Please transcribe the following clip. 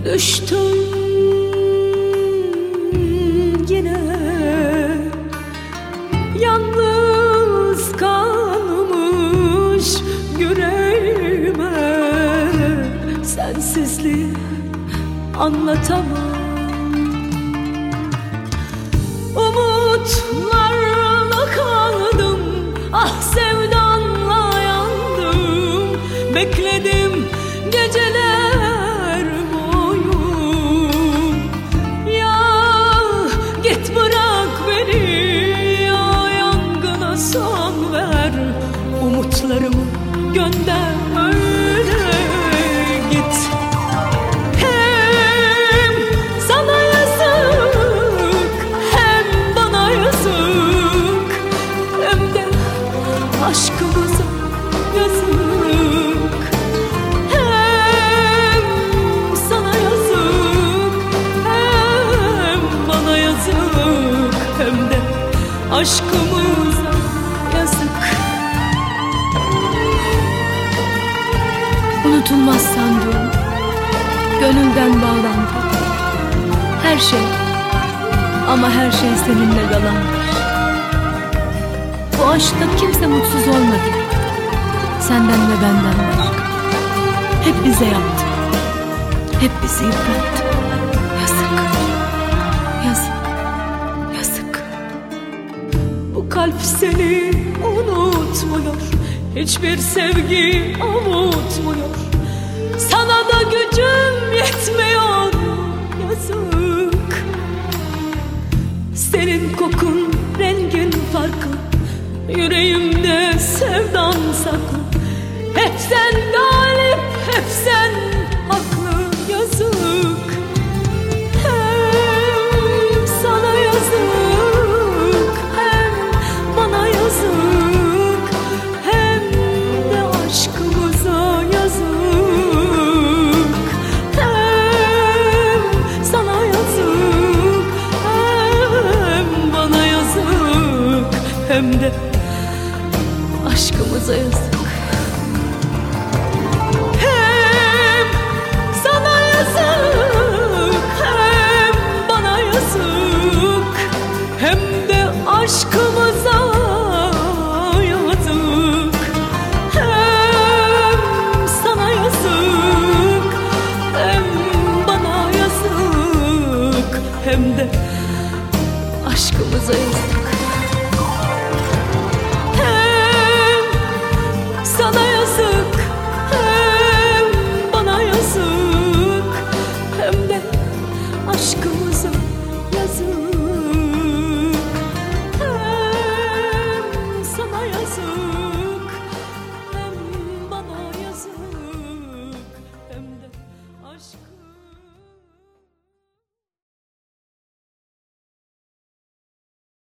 Düştüm yine, yalnız kalmış yüreğime. Sensizliği anlatamam. Umutlarla kaldım, ah sevdanla yandım. Bekledim geceler boyu. Ya git bırak beni, ya yangına son ver. Umutlarımı gönder, öyle git. Hem sana yazık, hem bana yazık, hem de aşkımıza yazık. Hem sana yazık, hem bana yazık, hem de aşkımıza yazık. Unutulmaz sandığım, gönülden bağlandı. Her şey, ama her şey seninle yalanmış. Bu aşkta kimse mutsuz olmadı, senden ve benden başka. Hep bize yaptı, hep bizi yıprattı. Yazık, yazık, yazık. Bu kalp seni unutmuyor, hiçbir sevgi avutmuyor. Sana da gücüm yetmiyor, yazık. Senin kokun, rengin farklı, yüreğimde sevdan saklı. Hep sen galip, hep sen haklı, yazık. Hem sana yazık, hem bana yazık, hem de aşkımıza yazık. Hem sana yazık, hem bana yazık, hem de